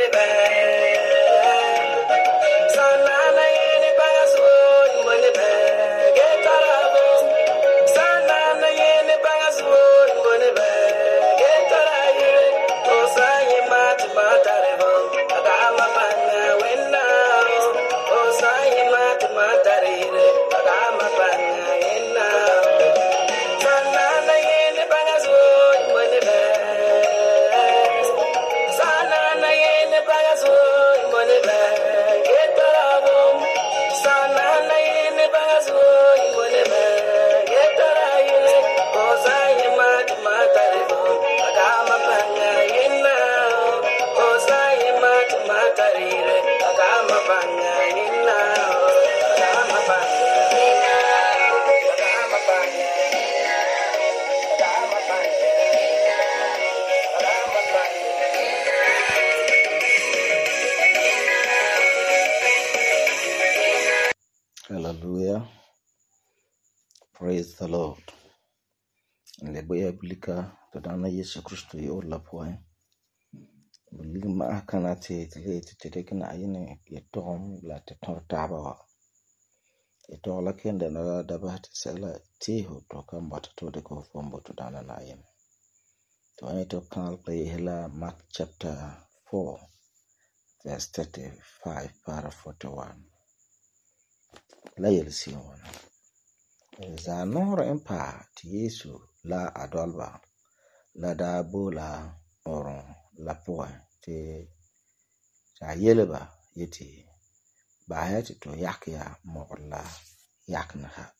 Hallelujah. Praise the Lord. Leboya blika tadana Yesu Kristo yo lapoi. Bulima akana te tekena ayine yetom la tetor taba. Etola kende na dabat sela tiho toka mbata to de ko fombo to dana na ayine. To I to kanal play hela Mark chapter 4 verse 35 para 41. La yelsi wana. Za nora empa ti Yesu la adolba la da bola oron la poa ti sa yeleba yeti ba hati to yakya mo la yakna ha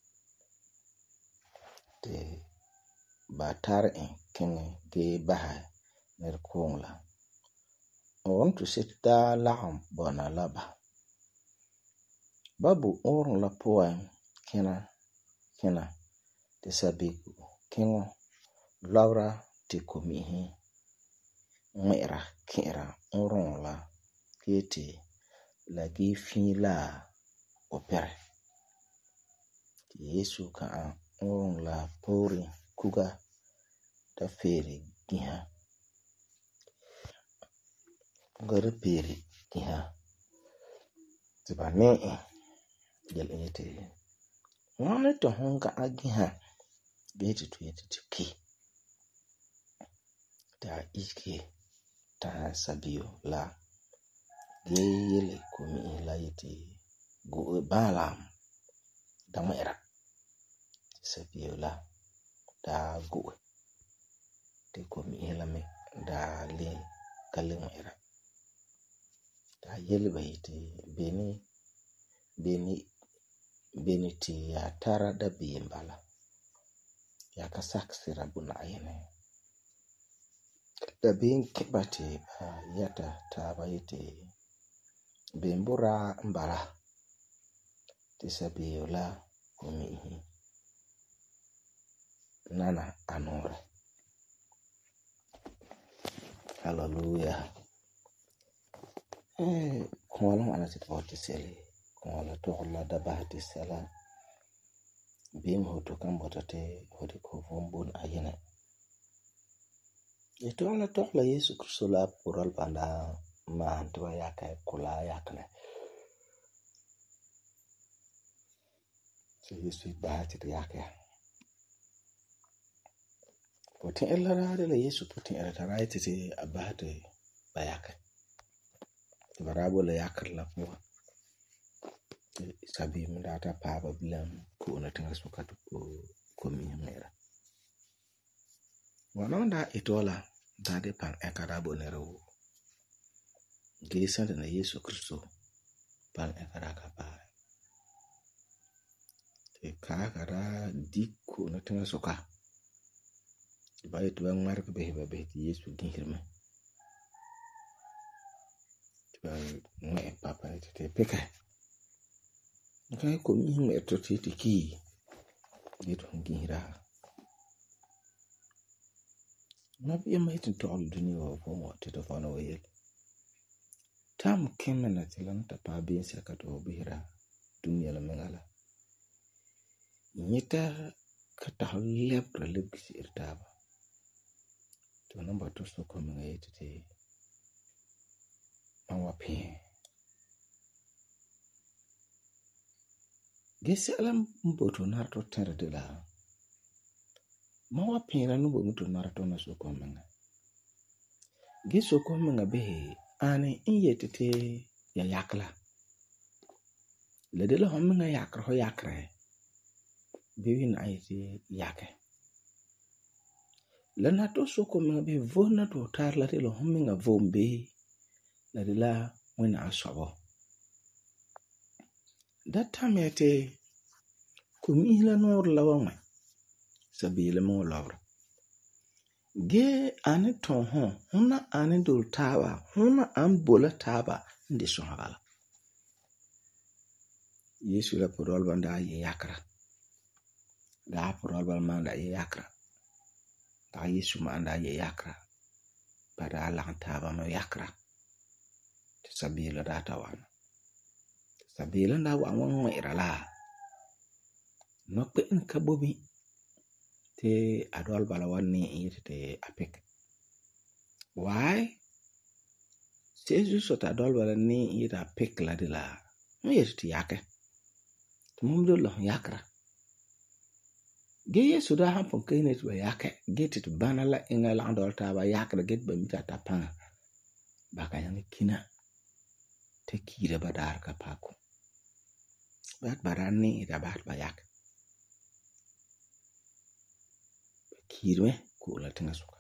ti ba tar en ken ge ba ner kongla on to sit da la bona laba babu oron la poa kena te sabiku kengo Laura te komihi mera kera oron la kete la gifi la opere Yesu ka oron la pori kuga ta feri giha gara peri giha tibane gel ete wana to honga agiha beti to yete tiki ta ike ta sabio la yele komi la yete go balam da mera sabio la da go te komi la me da le kale mera da yele bayite beni ti ya tara da bimbala ya kasaksira buna ayene da bin kibati yata tabayite bimbura mbara tisabiola kumihi nana anore. Hallelujah. Kwala ana tipoti sele kwala tohla da bahati sala bim hoto kambotate hodi ko vombun ayene etola tohla Yesu Kristo la pural banda mantua yaka kula yakne Yesu bahati yake potin ella la Yesu potin era taraiti ti abahati bayake barabo la yakla kwa sabi mdata paba bilam ko na tinga sukatu ko mera wanonda itola dade pan ekarabo nero gesa na Yesu Kristo pan ekaraka pa e kakara dikko na tinga suka bayi tuwa mark be Yesu dinhirme tuwa mwe papa ne te peka kai ko mi me to tiki gitu ngira nabi mai tin to al duniya ko mo te to fano yel tam kemena tilanta pa bin saka to bihira duniya la mengala nyita ka tahallab relib irtaba to namba to so ko me yete wapi gesalam mboto narto terde la ma wapi la nubo muto narto na soko menga gesoko menga be ane inyetete ya yakla le de la homenga yakra ho yakra bewin ayete yake la nato soko menga be vona to tar la de la homenga vombe la de la wena asobo that time yete kumila nor lawa sabile mo lawra ge ane ton huna ane dul taba huna ambola taba ndi sohala yesu la podol banda ye yakra da podol bal manda ye yakra da yesu manda ye yakra bada la taba no yakra sabile data wana sabile nda wa ngwera la no pe en kabobi te adol bala wani yete apik why Jesus sota adol bala ni yete apik la de la mo yete yake tumumdo lo yakra ge yesu da hampon kene to yake get to banala ingala andol ta ba yakra get ba mita tapanga baka yang kina te kire badar ka pako bat barani da bat ba yak kirwe ko la tinga suka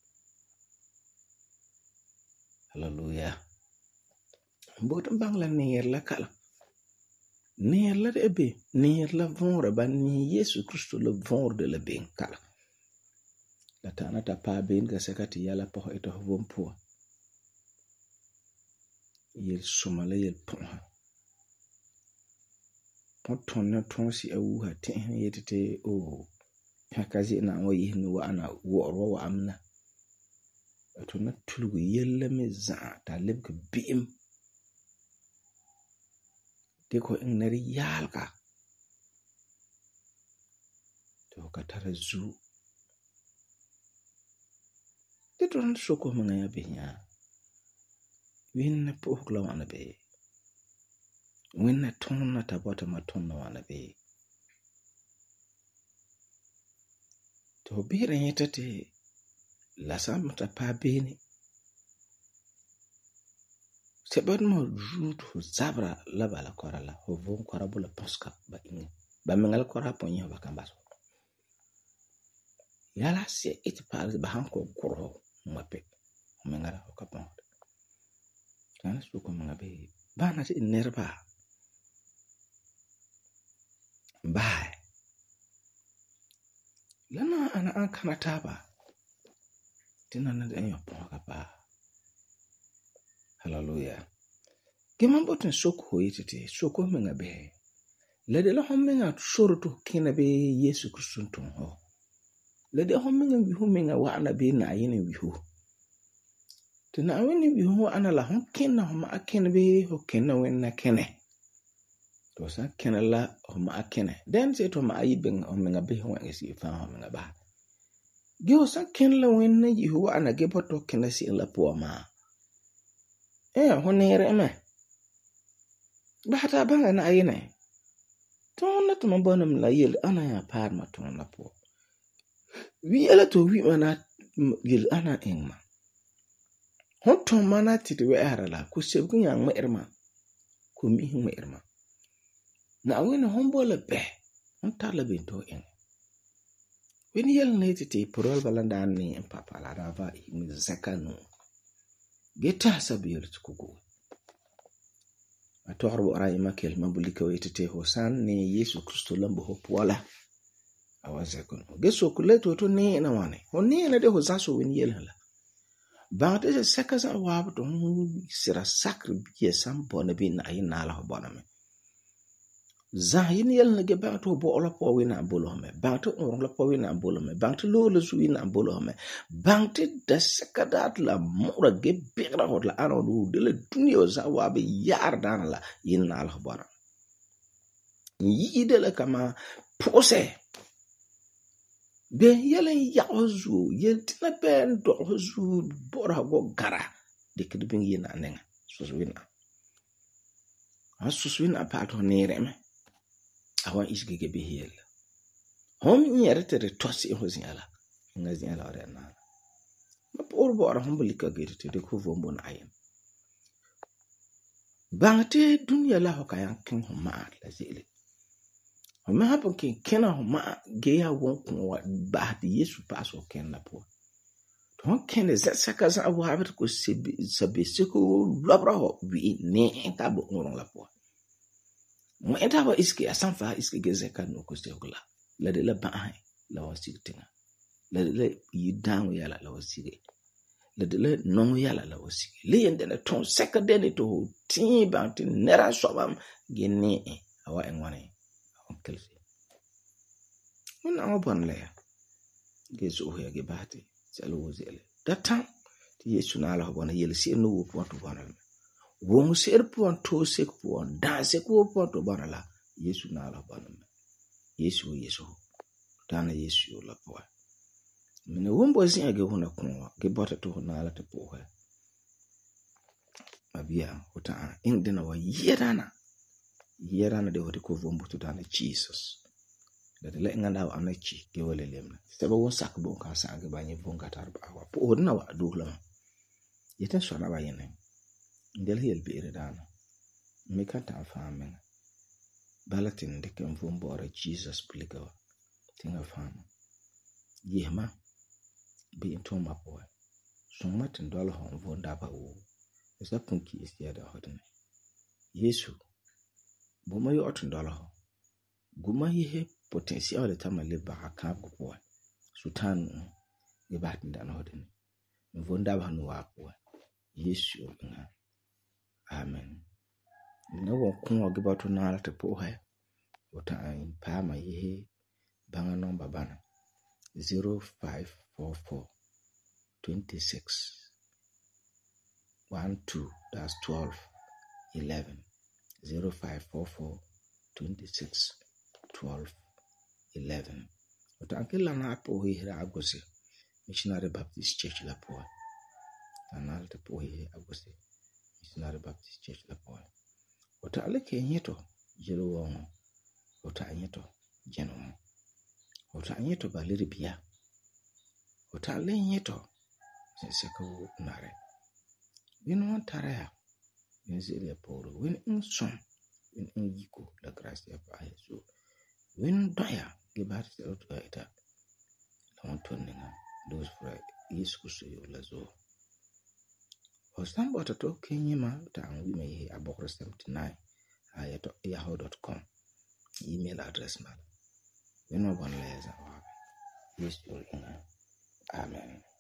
hallelujah botam bangla ni la kala ni la ebe ni la vonra ba ni yesu kristo le vonre de la ben kala la tana ta pa ben ga sakati yala po eto vompo yel sumale yel ponha poton na tonsi awu ha te yetete o pakazi na wo yihni wa ana wo wa amna to na tulgu yella me za ta lebka bim de ko en nari yalka to ka tara zu de ton soko manga ya benya winna po kla wana be winna tonna tabota matonna wana be to bire yetete la samta pa bene sebad mo jutu zabra la bala korala ho von korabula poska ba ingi ba mengal korapo nyo ba kambaso yala se it pa ba hanko koro mape mengara ho kapon kana su ko mangabe bana se nerba bye lana ana an kana taba tinana da yo poka ba hallelujah gemambo tin soko yitete soko mangabe la de la homenga soroto kina be yesu kristo ton ho la de homenga wi homenga wa ana be na yene wi ho tena weni wi ho ana la hon kina ho ma akene be ho kina wenna kene to sa kena la ho ma akene den se to ma ayiben homenga be ho ngesi fa homenga ba ge o sa ken la wenna yi ho ana ge boto kena si la po ma ho nere me ba ta banga na yene ton na to mbonam la yel ana ya par ma ton na po wi ala to wi mana yel ana engma honto mana titwe arala ku sebgun yang merma ku mi merma na wena hombola be on tala bento en wen yel ne titi porol balanda ni papa la rava mi zakanu geta sabir tukugo atorbo ray makel mabulika wetete hosan ni yesu kristo lambo hopwala awazakun geso kuleto to ni na wane honni na de hozaso wen yel hala ba de sakaza wa to sira sakri biye sambo na bin ayin ala boname zahin yel na ge ba to bo ola po wina bolome ba to la po wina bolome ba to lo su wina bolome ba to da sakadat la mura ge bigra hot la ano du de la dunyo za wa be yar dan la yin ala bona yi de la kama pose be yelen yaozu yeltina ben do zu bora go gara de kidbin yina nenga suswina suswina pa to nere me awan isgege be hel hom nyerte de tosi hosiala ngazi ala rena ma por bo ara hom bulika gete de ko vombo na ayen bangte dunya la hokayan kin homa la zele homa hapo kin kena homa ge ya won ko ba de Yesu paso ken la po ton ken ze saka za abu habet ko sabe seko lobra ho bi ne ka bo ngorong la po mo eta ba iski asanfa iski geze kan no ko se kula la de la ba ai la wasitina la de yi down yala la wasige la de la non yala la wasige le yende na ton seka de ne to tin ba tin nera sobam gene awa enwane on kelsi on awa bon le gezo ho ya ge bahati selo wozele datan ti Yesu na ala bona yele si no wo ponto bona won ser ponto sek pon da sek wo ponto bona la Yesu na ala bona Yesu dana Yesu la po mene wombo sin age hona kunwa ge bota to na ala te po ha abia uta indina wa yerana de wodi ko vombo to dana Jesus da le nganda wa anachi ge wole lemna sebe won sak bon ka sa ge banye bon ka tar ba wa po na wa dugla yeten so na ba yene ndel hel be dana me ka ta famen balatin de kan vombo ora Jesus pliga tinga fama yema be into mapo so matin dole hon vonda ba o esa punki isia da hodne Yesu bo mayo otun dole ho guma ihe potential de tamale ba ka ko sultan e ba tin da hodne vonda ba no wa ko Yesu na amen no wo kun o gba to na te po ha ota an pa ma ihe banga number bana 0544 26 12, that's 12 11 0544 26 12 11 utankila na po hira agose Missionary Baptist Church la po anal te po hira agose Missionary Baptist Church la po utale kenyeto jelo won utanyeto jeno utanyeto baleri bia utale nyeto seseko nare win taraya nzile poro win inson win yiko la gracia pa Yesu win daya gebar se ita la tonninga those for Yesu kusuyo la zo osambo to kenyima ta anwi abokro 79 ayato yahoo.com email address ma win no bon leza wa Yesu amen.